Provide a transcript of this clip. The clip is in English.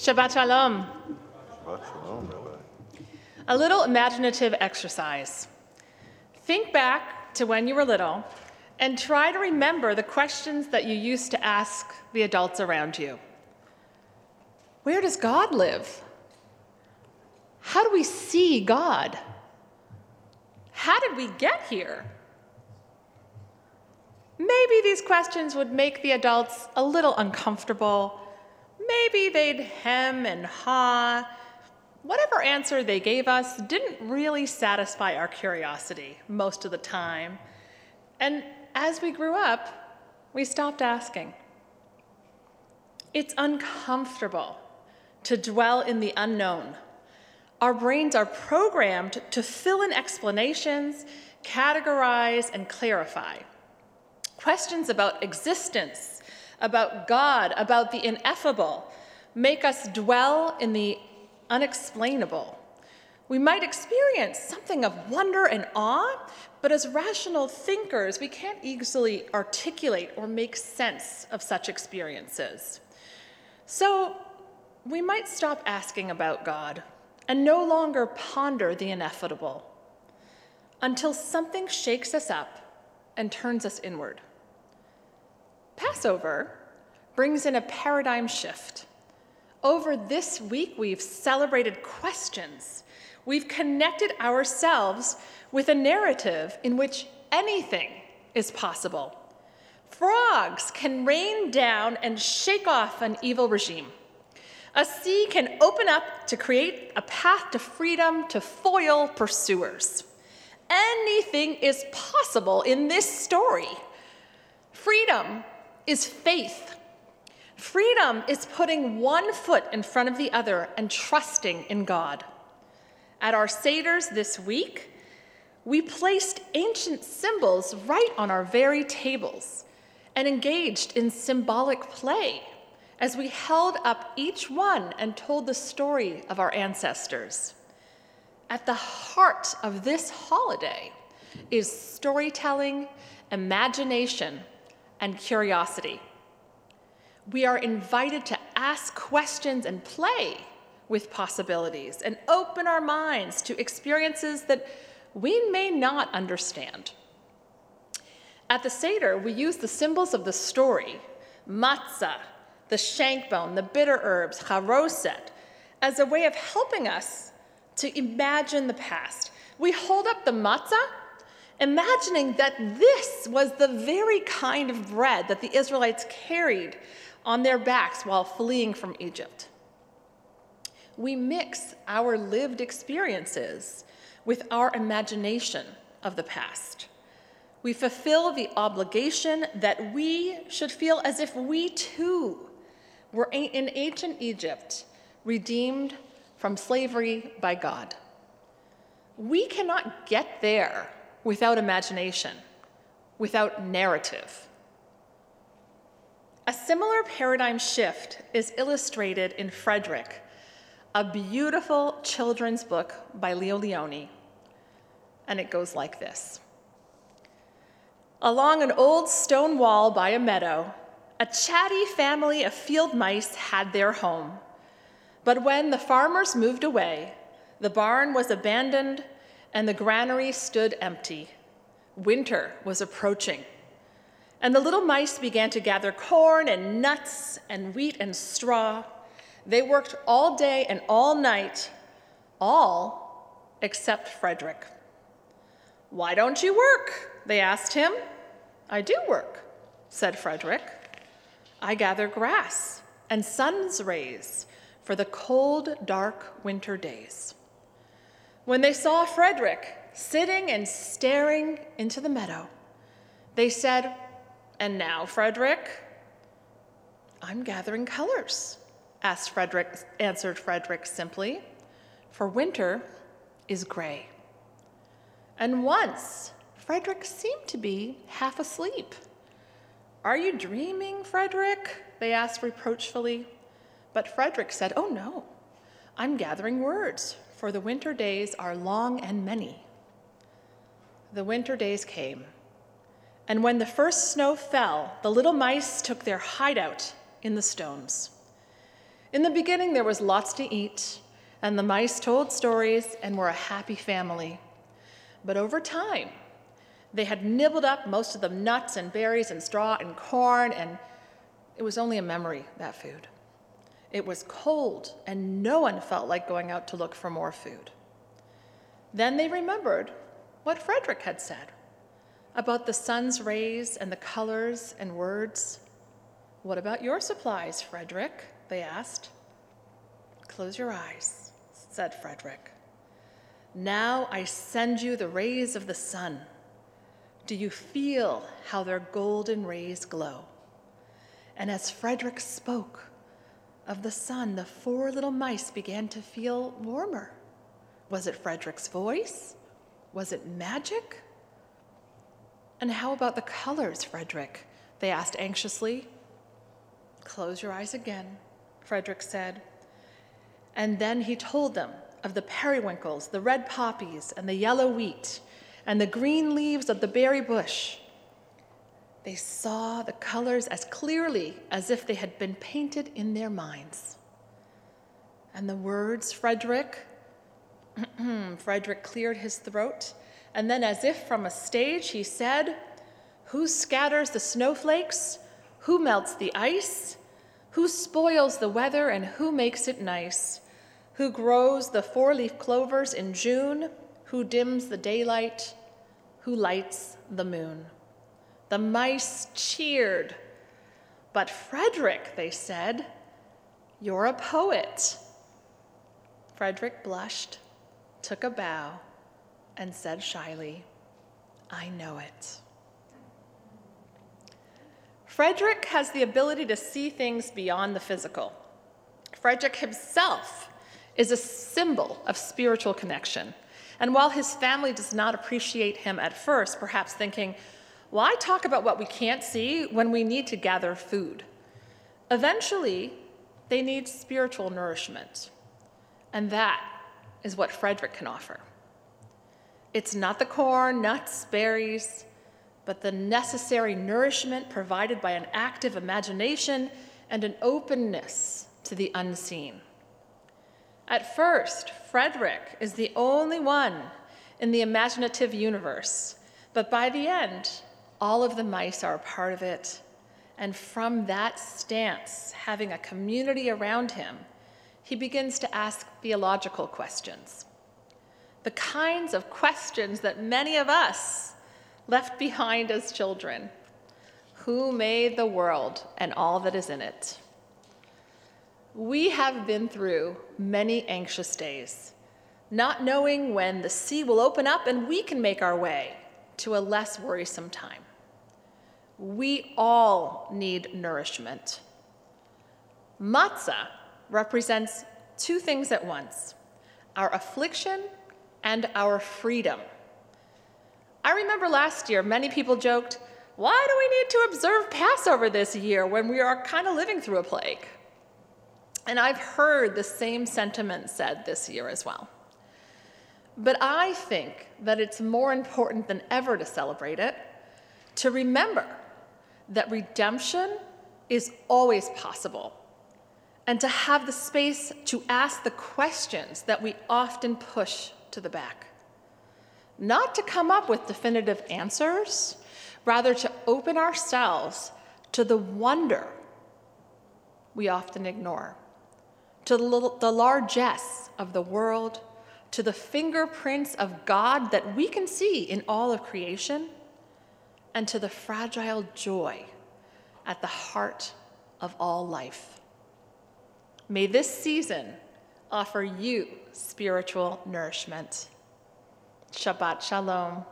Shabbat Shalom. Shabbat Shalom, Rabbi. A little imaginative exercise. Think back to when you were little and try to remember the questions that you used to ask the adults around you. Where does God live? How do we see God? How did we get here? Maybe these questions would make the adults a little uncomfortable. Maybe they'd hem and haw. Whatever answer they gave us didn't really satisfy our curiosity most of the time. And as we grew up, we stopped asking. It's uncomfortable to dwell in the unknown. Our brains are programmed to fill in explanations, categorize, and clarify. Questions about existence, about God, about the ineffable, make us dwell in the unexplainable. We might experience something of wonder and awe, but as rational thinkers, we can't easily articulate or make sense of such experiences. So we might stop asking about God and no longer ponder the ineffable until something shakes us up and turns us inward. Passover brings in a paradigm shift. Over this week, we've celebrated questions. We've connected ourselves with a narrative in which anything is possible. Frogs can rain down and shake off an evil regime. A sea can open up to create a path to freedom to foil pursuers. Anything is possible in this story. Freedom is faith. Freedom is putting one foot in front of the other and trusting in God. At our Seders this week, we placed ancient symbols right on our very tables and engaged in symbolic play as we held up each one and told the story of our ancestors. At the heart of this holiday is storytelling, imagination, and curiosity. We are invited to ask questions and play with possibilities and open our minds to experiences that we may not understand. At the Seder, we use the symbols of the story, matzah, the shank bone, the bitter herbs, charoset, as a way of helping us to imagine the past. We hold up the matzah, imagining that this was the very kind of bread that the Israelites carried on their backs while fleeing from Egypt. We mix our lived experiences with our imagination of the past. We fulfill the obligation that we should feel as if we too were in ancient Egypt, redeemed from slavery by God. We cannot get there without imagination, without narrative. A similar paradigm shift is illustrated in Frederick, a beautiful children's book by Leo Lionni, and it goes like this. Along an old stone wall by a meadow, a chatty family of field mice had their home. But when the farmers moved away, the barn was abandoned and the granary stood empty. Winter was approaching, and the little mice began to gather corn and nuts and wheat and straw. They worked all day and all night, all except Frederick. "Why don't you work?" they asked him. "I do work," said Frederick. "I gather grass and sun's rays for the cold, dark winter days." When they saw Frederick sitting and staring into the meadow, they said, "And now, Frederick?" "I'm gathering colors," answered Frederick simply, "for winter is gray." And once, Frederick seemed to be half asleep. "Are you dreaming, Frederick?" they asked reproachfully. But Frederick said, "Oh no, I'm gathering words, for the winter days are long and many." The winter days came, and when the first snow fell, the little mice took their hideout in the stones. In the beginning, there was lots to eat, and the mice told stories and were a happy family. But over time, they had nibbled up most of the nuts and berries and straw and corn, and it was only a memory, that food. It was cold, and no one felt like going out to look for more food. Then they remembered what Frederick had said about the sun's rays and the colors and words. "What about your supplies, Frederick?" they asked. "Close your eyes," said Frederick. "Now I send you the rays of the sun. Do you feel how their golden rays glow?" And as Frederick spoke of the sun, the 4 little mice began to feel warmer. Was it Frederick's voice? Was it magic? "And how about the colors, Frederick?" they asked anxiously. "Close your eyes again," Frederick said. And then he told them of the periwinkles, the red poppies, and the yellow wheat, and the green leaves of the berry bush. They saw the colors as clearly as if they had been painted in their minds. "And the words, Frederick?" Frederick cleared his throat, and then, as if from a stage, he said, "Who scatters the snowflakes? Who melts the ice? Who spoils the weather and who makes it nice? Who grows the 4-leaf clovers in June? Who dims the daylight? Who lights the moon?" The mice cheered. "But Frederick," they said, "you're a poet." Frederick blushed, took a bow, and said shyly, "I know it." Frederick has the ability to see things beyond the physical. Frederick himself is a symbol of spiritual connection. And while his family does not appreciate him at first, perhaps thinking, "Why talk about what we can't see when we need to gather food?" Eventually, they need spiritual nourishment. And that is what Frederick can offer. It's not the corn, nuts, berries, but the necessary nourishment provided by an active imagination and an openness to the unseen. At first, Frederick is the only one in the imaginative universe, but by the end, all of the mice are a part of it. And from that stance, having a community around him, he begins to ask theological questions. The kinds of questions that many of us left behind as children. Who made the world and all that is in it? We have been through many anxious days, not knowing when the sea will open up and we can make our way to a less worrisome time. We all need nourishment. Matzah represents 2 things at once: our affliction and our freedom. I remember last year, many people joked, "Why do we need to observe Passover this year when we are kind of living through a plague?" And I've heard the same sentiment said this year as well. But I think that it's more important than ever to celebrate it, to remember that redemption is always possible, and to have the space to ask the questions that we often push to the back. Not to come up with definitive answers, rather to open ourselves to the wonder we often ignore, to the largesse of the world, to the fingerprints of God that we can see in all of creation, and to the fragile joy at the heart of all life. May this season offer you spiritual nourishment. Shabbat Shalom.